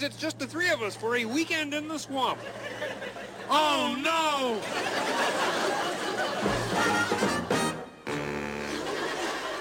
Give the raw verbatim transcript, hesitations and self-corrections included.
it's just the three of us for a weekend in the swamp. Oh, no!